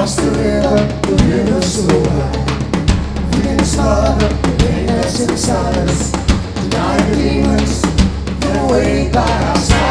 Cross the river so wide. We can start up the pain that's inside us. Deny the demons, get away by our side.